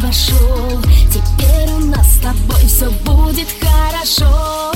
вошел. Теперь у нас с тобой все будет хорошо.